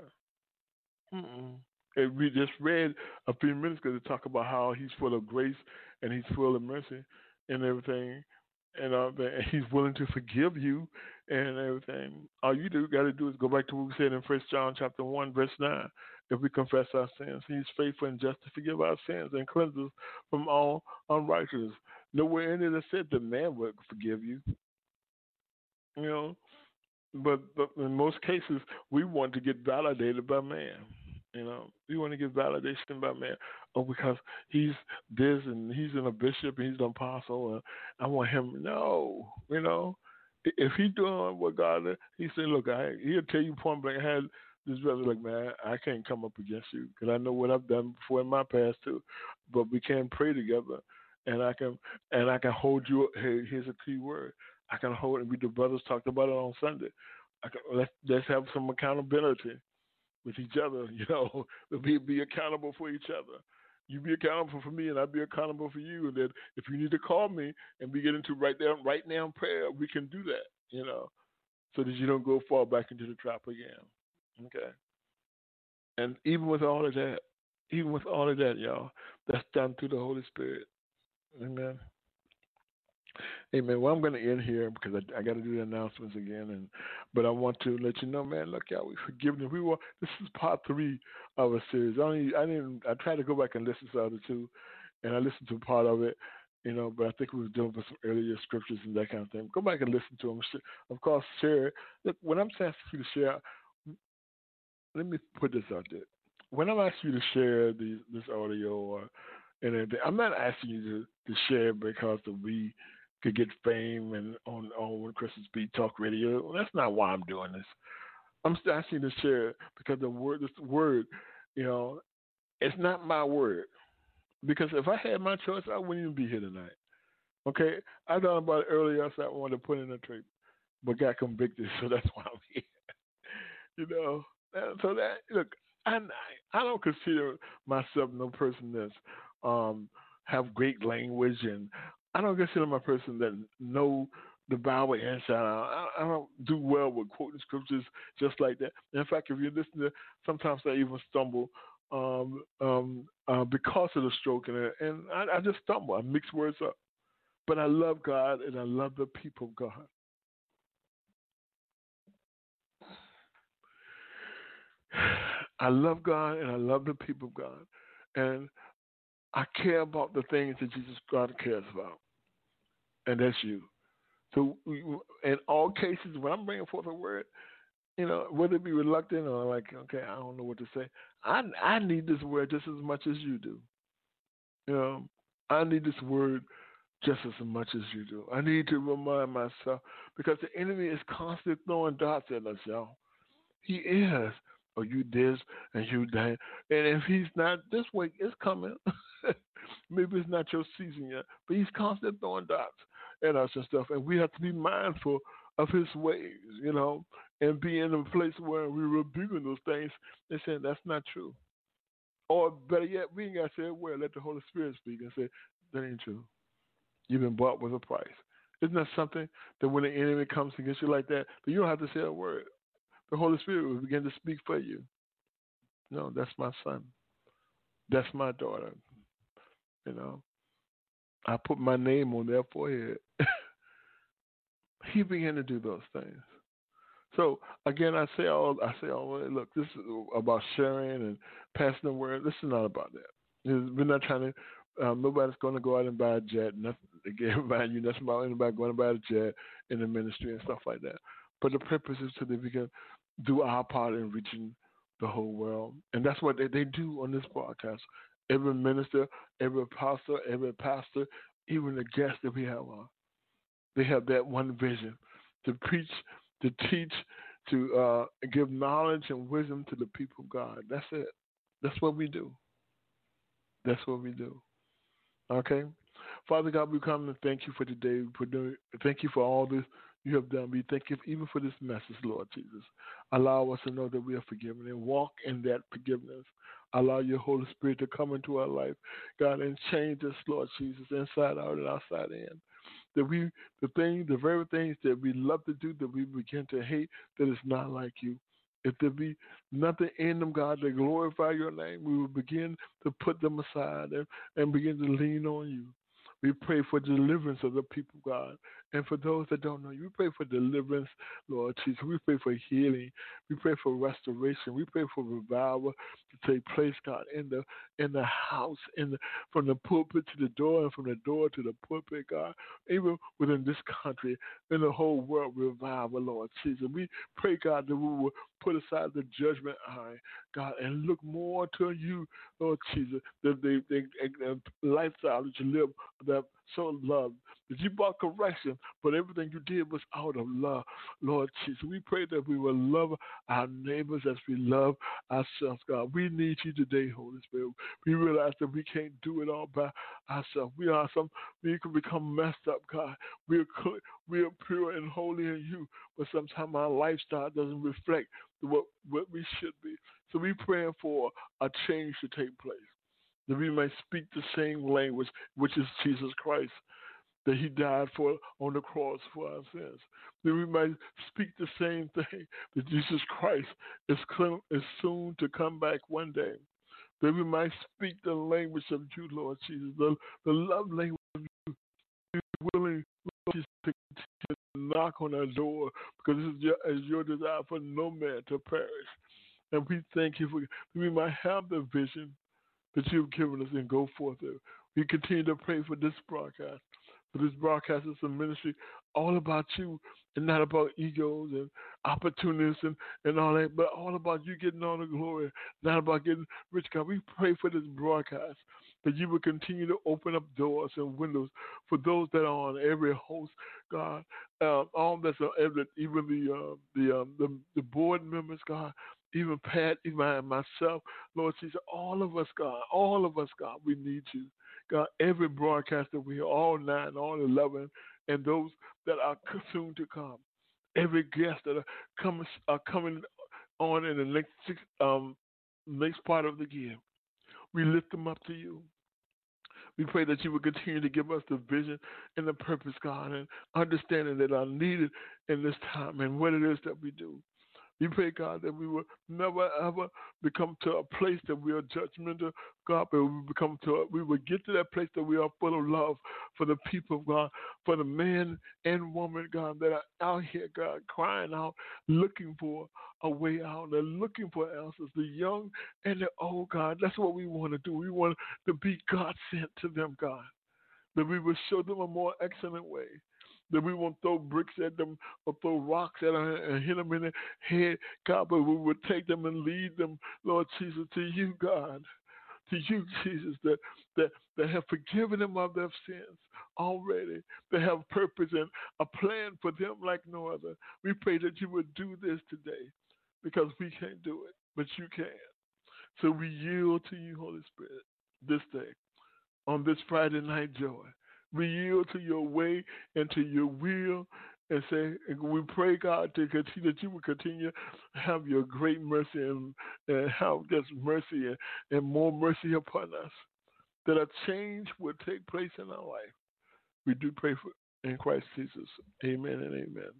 C: And we just read a few minutes ago to talk about how He's full of grace and He's full of mercy and everything, and He's willing to forgive you and everything. All you got to do is go back to what we said in 1 John chapter 1 verse 9. If we confess our sins, He's faithful and just to forgive our sins and cleanse us from all unrighteousness. Nowhere in it is said that man would forgive you. But in most cases, we want to get validated by man. We want to get validation by man. Oh, because he's this and he's a bishop and he's an apostle, and I want him. No, if he's doing what God, He said, look, He'll tell you point blank. I had this brother like, man, I can't come up against you because I know what I've done before in my past too. But we can pray together, and I can hold you. Hey, here's a key word. I can hold, and the brothers talked about it on Sunday. Let's have some accountability with each other, be accountable for each other. You be accountable for me, and I'll be accountable for you. And then if you need to call me and we get into right now prayer, we can do that, so that you don't go fall back into the trap again. Okay. And even with all of that, Even with all of that, y'all, that's done through the Holy Spirit. Amen. Amen. Well, I'm going to end here because I got to do the announcements again, but I want to let you know, man. Look, y'all, we forgiven. We were. This is part 3 of a series. I tried to go back and listen to the other two, and I listened to part of it, but I think we was dealing with some earlier scriptures and that kind of thing. Go back and listen to them. Of course, share it. Look, when I'm asking you to share, let me put this out there. When I'm asking you to share this audio or anything, I'm not asking you to share because we could get fame and on When Christians Speak Talk Radio. That's not why I'm doing this. I'm still asking you to share because this word, it's not my word. Because if I had my choice, I wouldn't even be here tonight. Okay, I thought about it earlier. I said I wanted to put in a tape, but got convicted, so that's why I'm here. So that look, I don't consider myself no person that's have great language, and I don't consider my person that know the Bible inside out. I don't do well with quoting scriptures just like that. In fact, if you listen to, sometimes I even stumble because of the stroke, and I just stumble. I mix words up. But I love God and I love the people of God. I love God and I love the people of God. And I care about the things that Jesus God cares about. And that's you. So in all cases, when I'm bringing forth a word, whether it be reluctant or like, okay, I don't know what to say, I need this word just as much as you do. I need this word just as much as you do. I need to remind myself because the enemy is constantly throwing darts at us, y'all. He is. Or you this and you that. And if he's not this way, it's coming. Maybe it's not your season yet, but he's constantly throwing darts at us and stuff. And we have to be mindful of his ways, and be in a place where we're rebuking those things and saying that's not true. Or better yet, we ain't got to say, well, let the Holy Spirit speak and say, that ain't true. You've been bought with a price. Isn't that something that when the enemy comes against you like that you don't have to say a word? The Holy Spirit will begin to speak for you. No, that's my son. That's my daughter. I put my name on their forehead. He began to do those things. So again, I say all. Look, this is about sharing and passing the word. This is not about that. We're not trying to. Nobody's going to go out and buy a jet. Nothing about you. Nothing about anybody going to buy a jet in the ministry and stuff like that. But the purpose is so that we can do our part in reaching the whole world, and that's what they do on this broadcast. Every minister, every apostle, every pastor, even the guests that we have on, they have that one vision: to preach, to teach, to give knowledge and wisdom to the people of God. That's it. That's what we do. That's what we do. Okay? Father God, we come and thank you for today. Thank you for all this you have done. We thank you even for this message, Lord Jesus. Allow us to know that we are forgiven and walk in that forgiveness. Allow your Holy Spirit to come into our life, God, and change us, Lord Jesus, inside out and outside in. That the very things that we love to do, that we begin to hate, that is not like you. If there be nothing in them, God, that glorify your name, we will begin to put them aside and begin to lean on you. We pray for deliverance of the people, God. And for those that don't know you, we pray for deliverance, Lord Jesus. We pray for healing. We pray for restoration. We pray for revival to take place, God, in the house, from the pulpit to the door and from the door to the pulpit, God. Even within this country, in the whole world, revival, Lord Jesus. We pray, God, that we will put aside the judgment eye, God, and look more to you, Lord Jesus, the lifestyle that you live, that so love, that you brought correction, but everything you did was out of love, Lord Jesus. We pray that we will love our neighbors as we love ourselves, God. We need you today, Holy Spirit. We realize that we can't do it all by ourselves. We can become messed up, God. We are pure and holy in you, but sometimes our lifestyle doesn't reflect what we should be. So we're praying for a change to take place, that we may speak the same language, which is Jesus Christ, that he died for on the cross for our sins. That we might speak the same thing, that Jesus Christ is soon to come back one day. that we might speak the language of you, Lord Jesus, the love language of you. Be willing, Lord Jesus, to continue to knock on our door because this is your desire for no man to perish. And we thank you for that we might have the vision that you've given us and go forth. We continue to pray for this broadcast. For this broadcast is a ministry all about you and not about egos and opportunities and all that, but all about you getting all the glory, not about getting rich. God, we pray for this broadcast that you will continue to open up doors and windows for those that are on every host, God, all that's on every, even the board members, God, even Pat, even myself, Lord Jesus, all of us, God, we need you. God, every broadcaster, we all 9, all 11, and those that are soon to come, every guest that are coming on in the next part of the year, we lift them up to you. We pray that you will continue to give us the vision and the purpose, God, and understanding that are needed in this time and what it is that we do. We pray, God, that we will never, ever become to a place that we are judgmental, God, but we will get to that place that we are full of love for the people of God, for the man and woman, God, that are out here, God, crying out, looking for a way out. They're looking for answers, the young and the old, God. That's what we want to do. We want to be God sent to them, God, that we will show them a more excellent way. That we won't throw bricks at them or throw rocks at them and hit them in the head, God, but we will take them and lead them, Lord Jesus, to you, God. To you, Jesus, that have forgiven them of their sins already, that have purpose and a plan for them like no other. We pray that you would do this today because we can't do it, but you can. So we yield to you, Holy Spirit, this day, on this Friday night joy. We yield to your way and to your will and say, and we pray, God, to continue, that you will continue to have your great mercy and have just mercy and more mercy upon us, that a change will take place in our life. We do pray for in Christ Jesus. Amen and amen.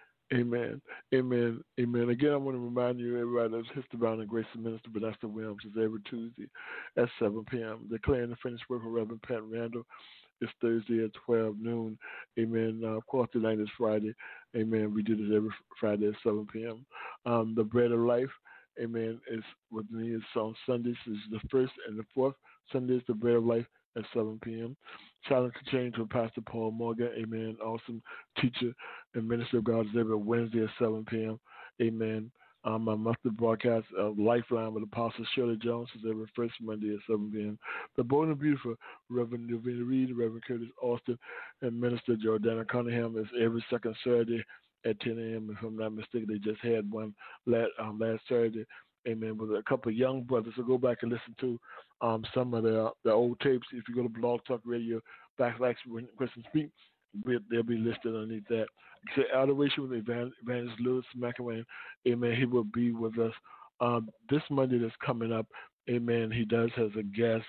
C: Amen. Amen. Amen. Again, I want to remind you, everybody, that's History Bound and Grace of Minister Vanessa Williams is every Tuesday at 7 p.m. Declaring the finished work of Reverend Pat Randall. It's Thursday at 12 noon. Amen. Of course, tonight is Friday. Amen. We do this every Friday at 7 p.m. The Bread of Life, amen, is with me. It's on Sundays. It's the first and the fourth Sundays, the Bread of Life at 7 p.m. Challenge to Change with Pastor Paul Morgan. Amen. Awesome teacher and minister of God is every Wednesday at 7 p.m. Amen. My monthly broadcast of Lifeline with Apostle Shirley Jones is every first Monday at 7 p.m. The Bold and Beautiful Reverend Nuvina Reed, Reverend Curtis Austin, and Minister Jordana Cunningham is every second Saturday at 10 a.m. If I'm not mistaken, they just had one last Saturday. Amen. With a couple of young brothers. So go back and listen to some of the old tapes. If you go to Blog Talk Radio, /Christian Speak, they'll be listed underneath that. So Adoration with Evangelist Lewis McElwain, amen. He will be with us this Monday that's coming up. Amen. He does has a guest.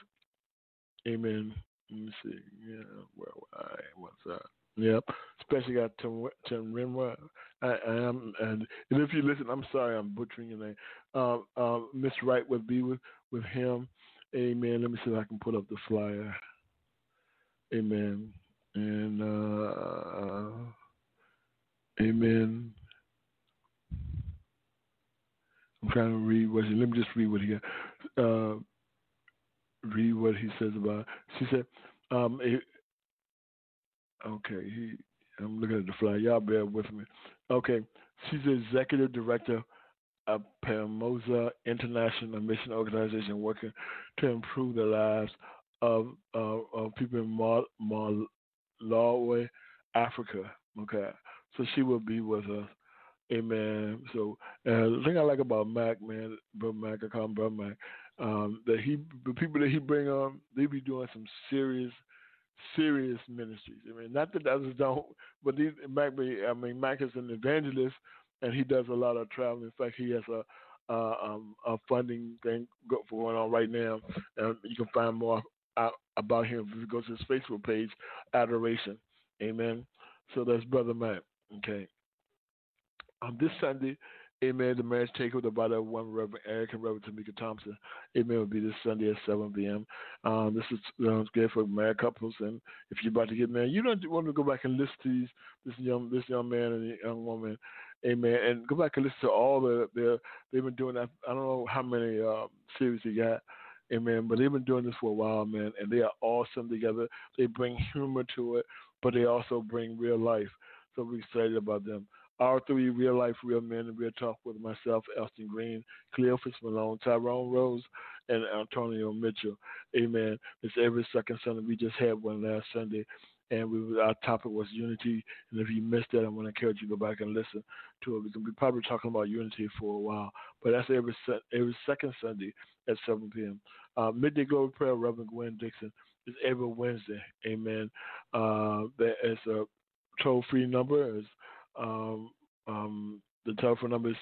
C: Amen. Let me see. Yeah, what's that? Yep. Especially got Tim Renwa. I am, and if you listen, I'm sorry, I'm butchering your name. Miss Wright will be with him. Amen. Let me see if I can put up the flyer. Amen. And amen. I'm trying to read let me just read what he got. Read what he says about. She said, okay. I'm looking at the flyer. Y'all bear with me. Okay. She's the executive director of Pamoza International, a mission organization working to improve the lives of people in Malawi, Africa. Okay, so she will be with us. Amen. So the thing I like about Mac, man, Brother Mac, I call him Brother Mac, that the people that he bring on, they be doing some serious ministries. I mean, not that others don't, but Mac is an evangelist, and he does a lot of traveling. In fact, he has a funding thing going on right now, and you can find more out about him if you go to his Facebook page, Adoration. Amen. So that's Brother Matt. Okay. This Sunday, Amen. The marriage takeover by the one Reverend Eric and Reverend Tamika Thompson. Amen. Will be this Sunday at 7 p.m. This is good for married couples, and if you're about to get married, you don't want to go back and listen to this young man and young woman. Amen. And go back and listen to all they've been doing. I don't know how many series they got. Amen. But they've been doing this for a while, man, and they are awesome together. They bring humor to it, but they also bring real life. So we're excited about them. Our three real life, real men, and real talk with myself, Elston Green, Cleophas Malone, Tyrone Rose, and Antonio Mitchell. Amen. It's every second Sunday. We just had one last Sunday, and our topic was unity. And if you missed that, I want to encourage you to go back and listen to it. We're going to be probably talking about unity for a while, but that's every second Sunday at 7 p.m. Midday Glory Prayer, Reverend Gwen Dixon, is every Wednesday. Amen. There is a toll-free number. The telephone number is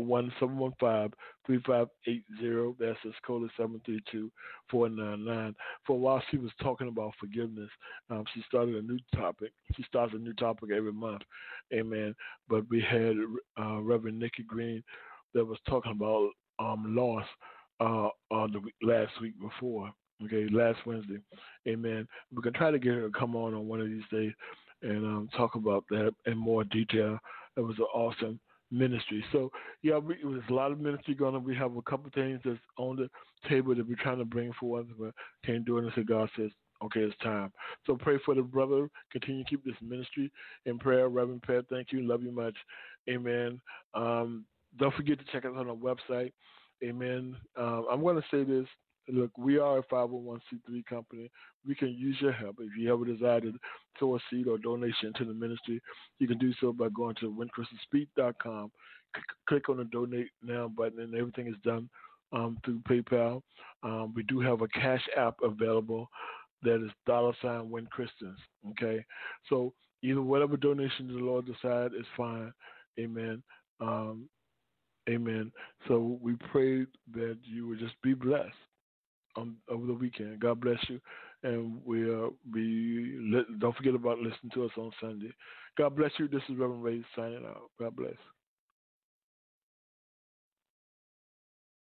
C: 641-715-3580. That's Escola 732-499. For a while, she was talking about forgiveness. She started a new topic. She starts a new topic every month. Amen. But we had Reverend Nikki Green that was talking about loss on the last week before. Okay, last Wednesday. Amen. We're going to try to get her to come on one of these days and talk about that in more detail. It was an awesome ministry. So, yeah, it was a lot of ministry going on. We have a couple things that's on the table that we're trying to bring forward, but can't do it until God says, okay, it's time. So pray for the brother. Continue to keep this ministry in prayer. Reverend Pat, thank you. Love you much. Amen. Don't forget to check us on our website. Amen. I'm going to say this. Look, we are a 501c3 company. We can use your help. If you have a desire to sow a seed or donation to the ministry, you can do so by going to winchristianspeak.com. Click on the Donate Now button, and everything is done through PayPal. We do have a Cash App available that is $Win Christians. Okay? So either whatever donation the Lord decides is fine. Amen. Amen. So we pray that you will just be blessed over the weekend. God bless you, and don't forget about listening to us on Sunday. God bless you. This is Reverend Ray signing out. God bless.